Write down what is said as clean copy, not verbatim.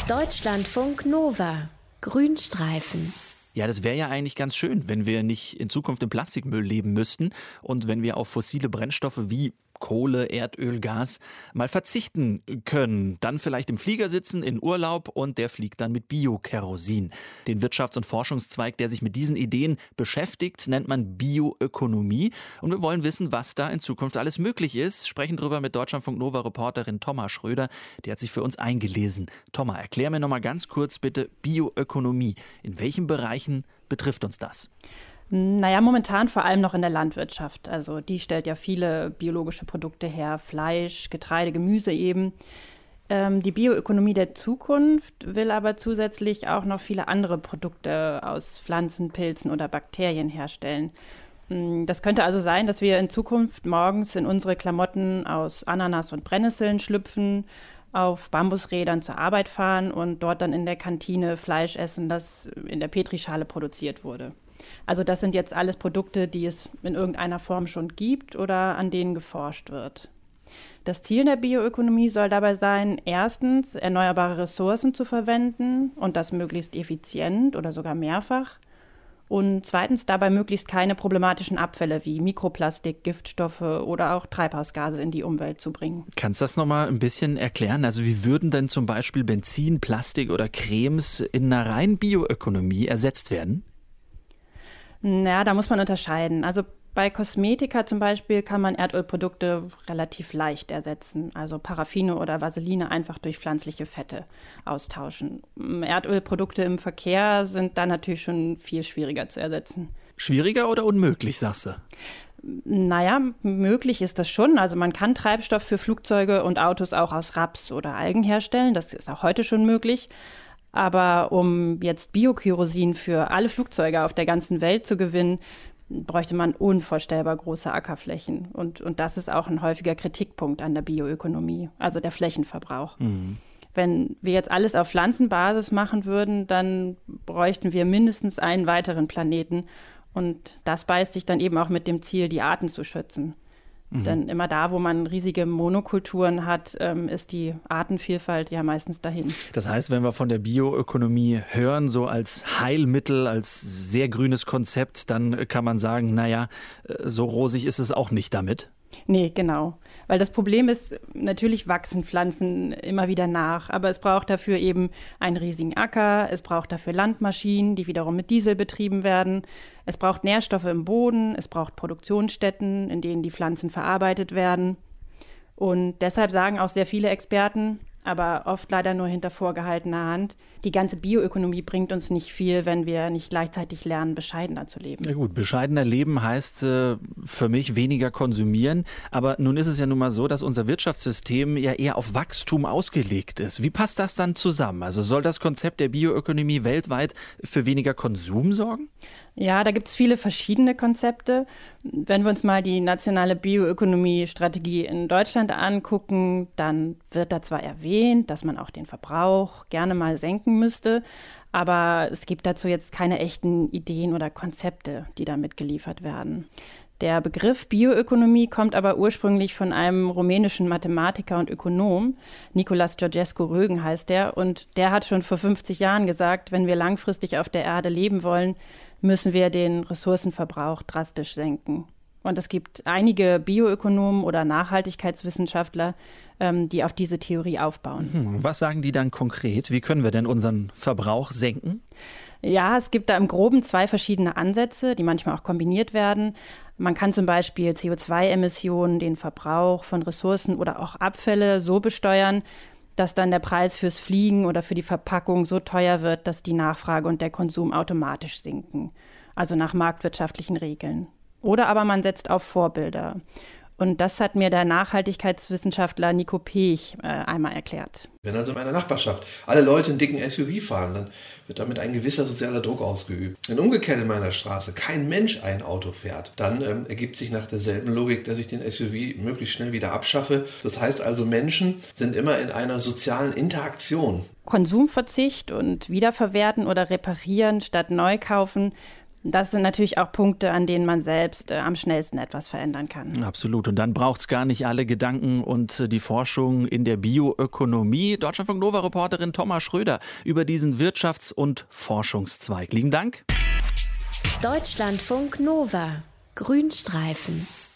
Deutschlandfunk Nova. Grünstreifen. Ja, das wäre ja eigentlich ganz schön, wenn wir nicht in Zukunft im Plastikmüll leben müssten und wenn wir auf fossile Brennstoffe wie Kohle, Erdöl, Gas mal verzichten können. Dann vielleicht im Flieger sitzen, in Urlaub und der fliegt dann mit Biokerosin. Den Wirtschafts- und Forschungszweig, der sich mit diesen Ideen beschäftigt, nennt man Bioökonomie. Und wir wollen wissen, was da in Zukunft alles möglich ist. Sprechen drüber mit Deutschlandfunk Nova-Reporterin Thomas Schröder. Die hat sich für uns eingelesen. Thomas, erklär mir noch mal ganz kurz bitte Bioökonomie. In welchen Bereichen betrifft uns das? Naja, momentan vor allem noch in der Landwirtschaft. Also die stellt ja viele biologische Produkte her, Fleisch, Getreide, Gemüse eben. Die Bioökonomie der Zukunft will aber zusätzlich auch noch viele andere Produkte aus Pflanzen, Pilzen oder Bakterien herstellen. Das könnte also sein, dass wir in Zukunft morgens in unsere Klamotten aus Ananas und Brennnesseln schlüpfen, auf Bambusrädern zur Arbeit fahren und dort dann in der Kantine Fleisch essen, das in der Petrischale produziert wurde. Also das sind jetzt alles Produkte, die es in irgendeiner Form schon gibt oder an denen geforscht wird. Das Ziel der Bioökonomie soll dabei sein, erstens erneuerbare Ressourcen zu verwenden und das möglichst effizient oder sogar mehrfach. Und zweitens dabei möglichst keine problematischen Abfälle wie Mikroplastik, Giftstoffe oder auch Treibhausgase in die Umwelt zu bringen. Kannst du das nochmal ein bisschen erklären? Also wie würden denn zum Beispiel Benzin, Plastik oder Cremes in einer reinen Bioökonomie ersetzt werden? Naja, da muss man unterscheiden. Also bei Kosmetika zum Beispiel kann man Erdölprodukte relativ leicht ersetzen. Also Paraffine oder Vaseline einfach durch pflanzliche Fette austauschen. Erdölprodukte im Verkehr sind dann natürlich schon viel schwieriger zu ersetzen. Schwieriger oder unmöglich, sagst du? Naja, möglich ist das schon. Also man kann Treibstoff für Flugzeuge und Autos auch aus Raps oder Algen herstellen. Das ist auch heute schon möglich. Aber um jetzt Biokerosin für alle Flugzeuge auf der ganzen Welt zu gewinnen, bräuchte man unvorstellbar große Ackerflächen. Und das ist auch ein häufiger Kritikpunkt an der Bioökonomie, also der Flächenverbrauch. Wenn wir jetzt alles auf Pflanzenbasis machen würden, dann bräuchten wir mindestens einen weiteren Planeten. Und das beißt sich dann eben auch mit dem Ziel, die Arten zu schützen. Denn immer da, wo man riesige Monokulturen hat, ist die Artenvielfalt ja meistens dahin. Das heißt, wenn wir von der Bioökonomie hören, so als Heilmittel, als sehr grünes Konzept, dann kann man sagen, naja, so rosig ist es auch nicht damit. Nee, genau. Weil das Problem ist, natürlich wachsen Pflanzen immer wieder nach, aber es braucht dafür eben einen riesigen Acker, es braucht dafür Landmaschinen, die wiederum mit Diesel betrieben werden, es braucht Nährstoffe im Boden, es braucht Produktionsstätten, in denen die Pflanzen verarbeitet werden. Und deshalb sagen auch sehr viele Experten, aber oft leider nur hinter vorgehaltener Hand, die ganze Bioökonomie bringt uns nicht viel, wenn wir nicht gleichzeitig lernen, bescheidener zu leben. Ja gut, bescheidener leben heißt für mich weniger konsumieren. Aber nun ist es ja nun mal so, dass unser Wirtschaftssystem ja eher auf Wachstum ausgelegt ist. Wie passt das dann zusammen? Also soll das Konzept der Bioökonomie weltweit für weniger Konsum sorgen? Ja, da gibt es viele verschiedene Konzepte. Wenn wir uns mal die nationale Bioökonomie-Strategie in Deutschland angucken, dann wird da zwar erwähnt, dass man auch den Verbrauch gerne mal senken müsste, aber es gibt dazu jetzt keine echten Ideen oder Konzepte, die da mitgeliefert werden. Der Begriff Bioökonomie kommt aber ursprünglich von einem rumänischen Mathematiker und Ökonom, Nicolas Georgescu-Rögen heißt er, und der hat schon vor 50 Jahren gesagt, wenn wir langfristig auf der Erde leben wollen, müssen wir den Ressourcenverbrauch drastisch senken. Und es gibt einige Bioökonomen oder Nachhaltigkeitswissenschaftler, die auf diese Theorie aufbauen. Was sagen die dann konkret? Wie können wir denn unseren Verbrauch senken? Ja, es gibt da im Groben zwei verschiedene Ansätze, die manchmal auch kombiniert werden. Man kann zum Beispiel CO2-Emissionen, den Verbrauch von Ressourcen oder auch Abfälle so besteuern, dass dann der Preis fürs Fliegen oder für die Verpackung so teuer wird, dass die Nachfrage und der Konsum automatisch sinken. Also nach marktwirtschaftlichen Regeln. Oder aber man setzt auf Vorbilder. Und das hat mir der Nachhaltigkeitswissenschaftler Nico Pech einmal erklärt. Wenn also in meiner Nachbarschaft alle Leute einen dicken SUV fahren, dann wird damit ein gewisser sozialer Druck ausgeübt. Wenn umgekehrt in meiner Straße kein Mensch ein Auto fährt, dann ergibt sich nach derselben Logik, dass ich den SUV möglichst schnell wieder abschaffe. Das heißt also, Menschen sind immer in einer sozialen Interaktion. Konsumverzicht und Wiederverwerten oder Reparieren statt Neukaufen, Das sind natürlich auch Punkte, an denen man selbst am schnellsten etwas verändern kann. Absolut. Und dann braucht es gar nicht alle Gedanken und die Forschung in der Bioökonomie. Deutschlandfunk Nova-Reporterin Thomas Schröder über diesen Wirtschafts- und Forschungszweig. Lieben Dank. Deutschlandfunk Nova. Grünstreifen.